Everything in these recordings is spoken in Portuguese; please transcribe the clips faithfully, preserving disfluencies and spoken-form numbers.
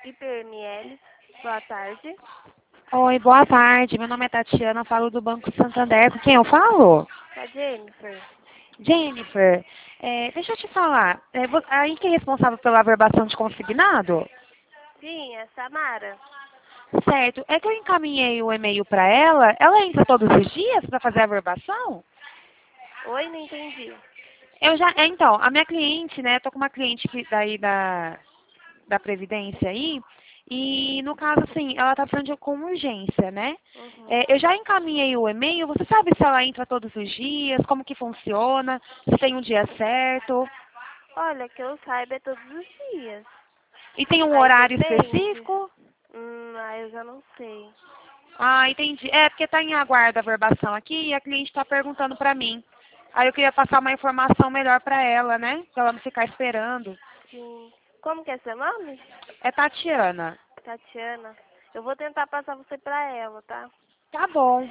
I P M L, boa tarde. Oi, boa tarde. Meu nome é Tatiana, falo do Banco Santander. Com quem eu falo? Com a Jennifer. Jennifer, é, deixa eu te falar. É, vo- aí quem é responsável pela averbação de consignado? Sim, é Samara. Certo. É que eu encaminhei o e-mail para ela. Ela entra todos os dias para fazer a averbação? Oi, não entendi. Eu já, é, então, a minha cliente, né? Tô com uma cliente que daí da, da Previdência aí. E no caso, assim, ela tá precisando de com urgência, né? Uhum. É, eu já encaminhei o e-mail. Você sabe se ela entra todos os dias? Como que funciona? Se tem um dia certo? Olha, que eu saiba é todos os dias. E tem um Aí horário depende. específico? Hum, aí eu já não sei. Ah, entendi. É, porque tá em aguardo a verbação aqui e a cliente tá perguntando pra mim. Aí eu queria passar uma informação melhor pra ela, né? Pra ela não ficar esperando. Sim. Como que é seu nome? É Tatiana. Tatiana. Eu vou tentar passar você pra ela, tá? Tá bom.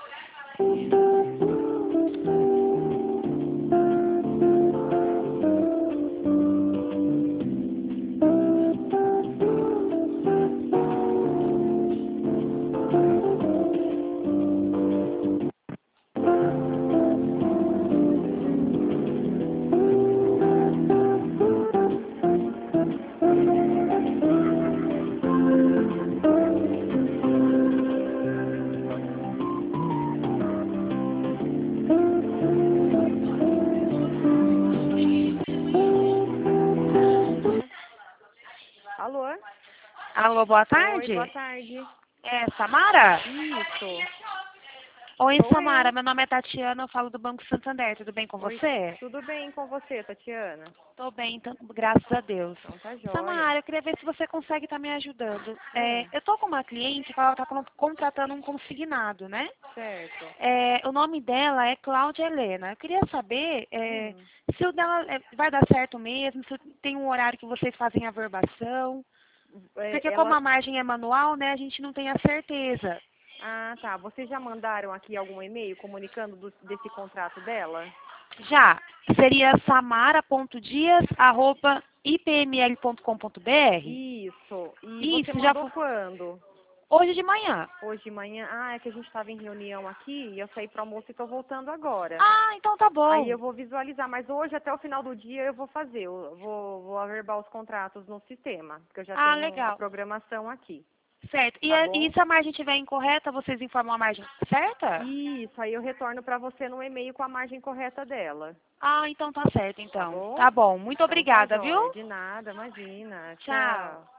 Alô? Alô, boa Oi, tarde. boa tarde. É Samara? Isso, Oi, sou Samara. eu. Meu nome é Tatiana, eu falo do Banco Santander. Tudo bem com Oi, você? tudo bem com você, Tatiana? Tô bem, então, graças a Deus. Então tá jóia. Samara, eu queria ver se você consegue estar me ajudando. É, Ah, eu tô com uma cliente que ela está contratando um consignado, né? certo. É, o nome dela é Cláudia Helena. Eu queria saber é, Hum, se o dela é, vai dar certo mesmo, se tem um horário que vocês fazem a verbação. é, Porque como ela... a margem é manual, né, a gente não tem a certeza. Ah, tá. Vocês já mandaram aqui algum e-mail comunicando do- desse contrato dela? Já, seria samara.dias arroba i p m l ponto com ponto b r. Isso. E você Isso, já mandou foi quando? hoje de manhã. Hoje de manhã? Ah, é que a gente estava em reunião aqui e eu saí para almoço e estou voltando agora. Ah, então tá Aí bom. eu vou visualizar, mas hoje até o final do dia eu vou fazer, eu vou, vou averbar os contratos no sistema, porque eu já Ah, tenho a legal. programação aqui, Certo. E, tá a- e bom? se a margem estiver incorreta, vocês informam a margem certa? Isso, aí eu retorno para você no e-mail com a margem correta dela, Ah, então tá certo, tá então. bom? Tá bom. Muito Então tá obrigada, viu? jóia, de nada, imagina, Tchau. tchau.